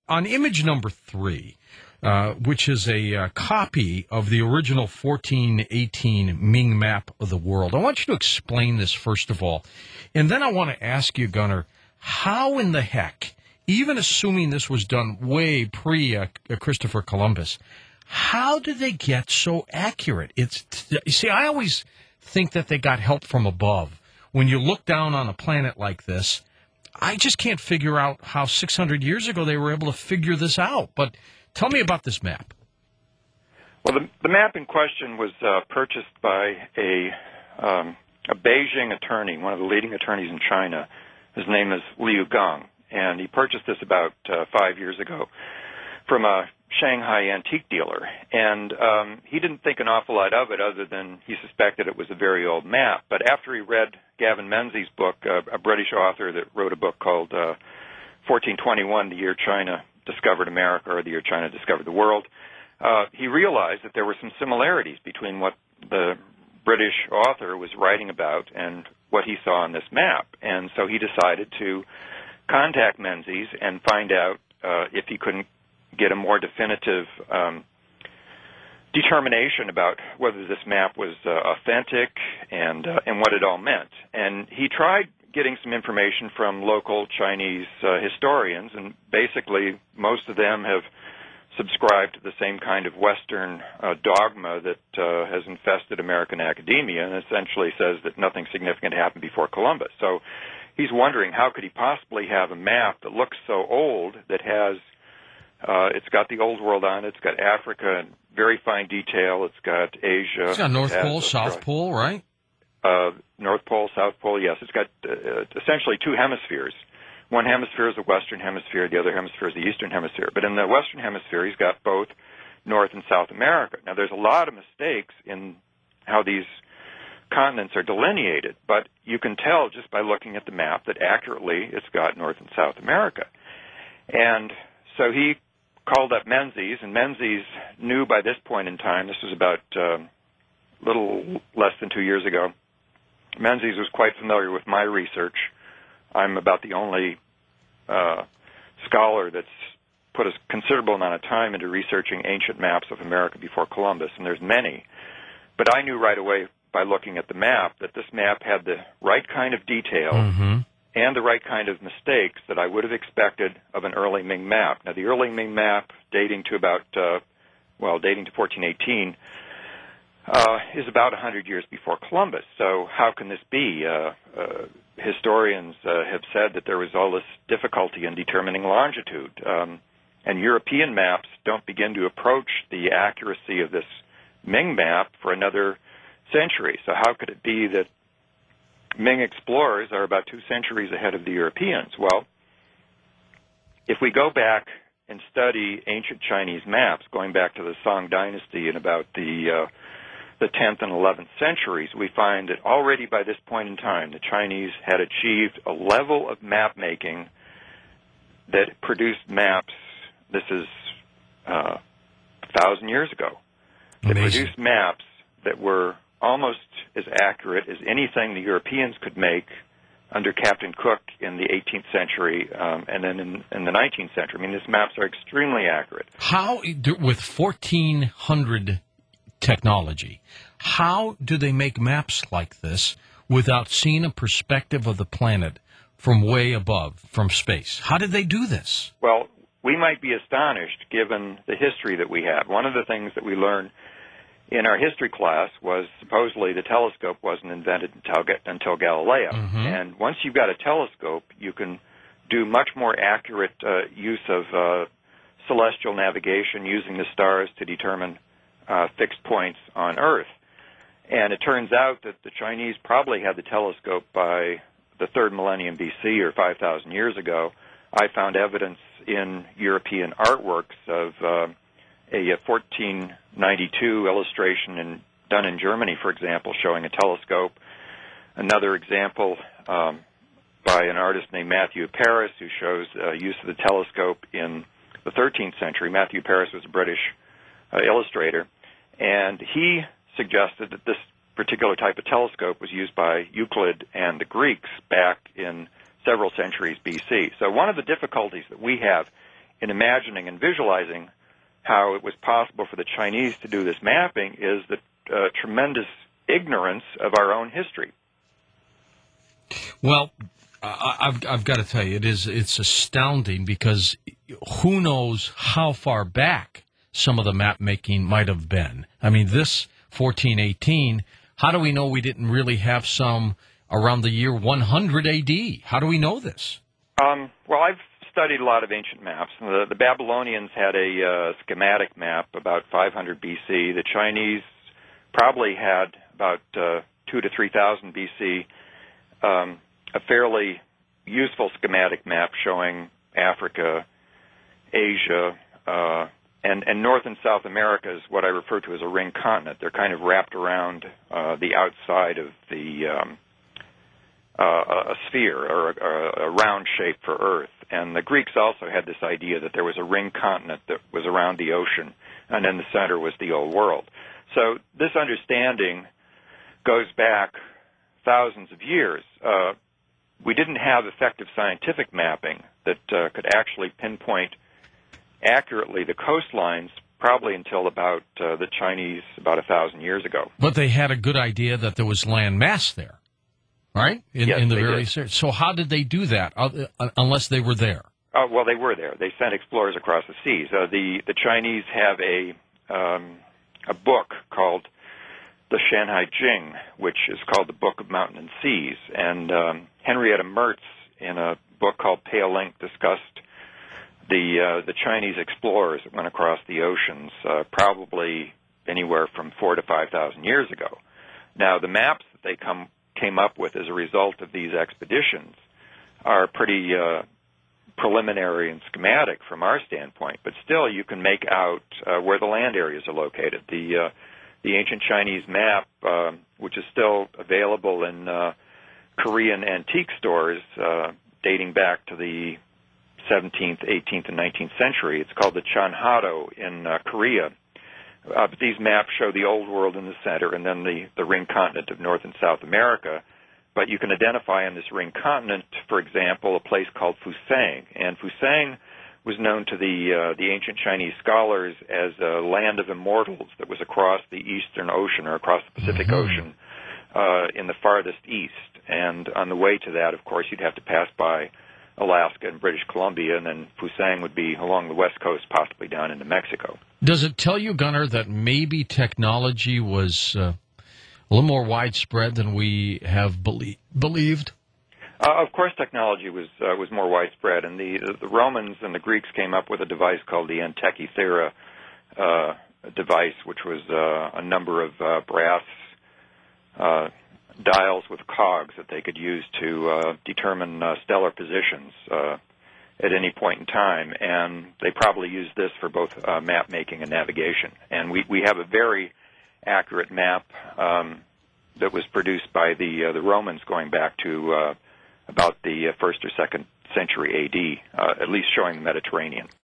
On image number 3, which is a copy of the original 1418 Ming map of the world, I want you to explain this first of all. And then I want to ask you, Gunnar, how in the heck, even assuming this was done way pre-Christopher Columbus, how did they get so accurate? You see, I always think that they got help from above. When you look down on a planet like this, I just can't figure out how 600 years ago they were able to figure this out. But tell me about this map. Well, the map in question was purchased by a Beijing attorney, one of the leading attorneys in China. His name is Liu Gang, and he purchased this about 5 years ago from a Shanghai antique dealer. And he didn't think an awful lot of it other than he suspected it was a very old map. But after he read Gavin Menzies' book, a British author that wrote a book called 1421, The Year China Discovered America, or The Year China Discovered the World, he realized that there were some similarities between what the British author was writing about and what he saw on this map. And so he decided to contact Menzies and find out if he couldn't get a more definitive determination about whether this map was authentic and what it all meant. And he tried getting some information from local Chinese historians, and basically most of them have subscribed to the same kind of Western dogma that has infested American academia, and essentially says that nothing significant happened before Columbus. So he's wondering, how could he possibly have a map that looks so old, that has it's got the Old World on it, it's got Africa in very fine detail, it's got Asia. It's got North Pole, South Pole, right? North Pole, South Pole, yes. It's got essentially two hemispheres. One hemisphere is the Western Hemisphere, the other hemisphere is the Eastern Hemisphere. But in the Western Hemisphere, he's got both North and South America. Now, there's a lot of mistakes in how these continents are delineated, but you can tell just by looking at the map that accurately it's got North and South America. And so he called up Menzies, and Menzies knew by this point in time, this was about a little less than 2 years ago, Menzies was quite familiar with my research. I'm about the only scholar that's put a considerable amount of time into researching ancient maps of America before Columbus, and there's many. But I knew right away by looking at the map that this map had the right kind of detail and the right kind of mistakes that I would have expected of an early Ming map. Now, the early Ming map, dating to 1418, is about 100 years before Columbus. So how can this be? Historians have said that there was all this difficulty in determining longitude, and European maps don't begin to approach the accuracy of this Ming map for another century. So how could it be that Ming explorers are about 2 centuries ahead of the Europeans? Well, if we go back and study ancient Chinese maps, going back to the Song Dynasty in about the 10th and 11th centuries, we find that already by this point in time, the Chinese had achieved a level of map making that produced maps. This is 1,000 years ago. They produced maps that were almost as accurate as anything the Europeans could make under Captain Cook in the 18th century and then in the 19th century. I mean, these maps are extremely accurate. How, with 1,400 technology, how do they make maps like this without seeing a perspective of the planet from way above, from space? How did they do this? Well, we might be astonished given the history that we have. One of the things that we learned in our history class was supposedly the telescope wasn't invented until Galileo. And once you've got a telescope, you can do much more accurate use of celestial navigation using the stars to determine fixed points on Earth. And it turns out that the Chinese probably had the telescope by the 3rd millennium BC, or 5,000 years ago. I found evidence in European artworks of a 1492 illustration done in Germany, for example, showing a telescope. Another example by an artist named Matthew Paris, who shows use of the telescope in the 13th century. Matthew Paris was a British illustrator, and he suggested that this particular type of telescope was used by Euclid and the Greeks back in several centuries BC. So one of the difficulties that we have in imagining and visualizing how it was possible for the Chinese to do this mapping is the tremendous ignorance of our own history. Well, I've got to tell you, it's astounding because who knows how far back some of the map making might have been. I mean, this 1418, how do we know we didn't really have some around the year 100 A.D.? How do we know this? Well, I've studied a lot of ancient maps. The Babylonians had a schematic map about 500 B.C. The Chinese probably had about 2,000 to 3,000 B.C. A fairly useful schematic map showing Africa, Asia, and North and South America is what I refer to as a ring continent. They're kind of wrapped around the outside of a sphere or a round shape for Earth. And the Greeks also had this idea that there was a ring continent that was around the ocean, and in the center was the old world. So this understanding goes back thousands of years. We didn't have effective scientific mapping that could actually pinpoint accurately the coastlines probably until about the Chinese about 1,000 years ago. But they had a good idea that there was land mass there, right? Yes, in the they various areas. So how did they do that unless they were there? Well, they were there. They sent explorers across the seas. The Chinese have a book called the Shanhai Jing, which is called the Book of Mountain and Seas. And Henrietta Mertz, in a book called Pale Ink, discussed the Chinese explorers that went across the oceans probably anywhere from 4,000 to 5,000 years ago. Now, the maps that they came up with as a result of these expeditions are pretty preliminary and schematic from our standpoint, but still you can make out where the land areas are located. The ancient Chinese map, which is still available in Korean antique stores dating back to the 17th, 18th, and 19th century. It's called the Chanhado in Korea. But these maps show the old world in the center and then the ring continent of North and South America. But you can identify on this ring continent, for example, a place called Fusang. And Fusang was known to the ancient Chinese scholars as a land of immortals that was across the Eastern Ocean or across the Pacific Ocean in the farthest east. And on the way to that, of course, you'd have to pass by Alaska and British Columbia, and then Fusang would be along the west coast, possibly down into Mexico. Does it tell you, Gunnar, that maybe technology was a little more widespread than we have believed? Of course, technology was more widespread, and the Romans and the Greeks came up with a device called the Antikythera device, which was a number of brass dials with cogs that they could use to determine stellar positions at any point in time, and they probably used this for both map making and navigation. And we have a very accurate map that was produced by the Romans going back to about the 1st or 2nd century A.D., at least showing the Mediterranean.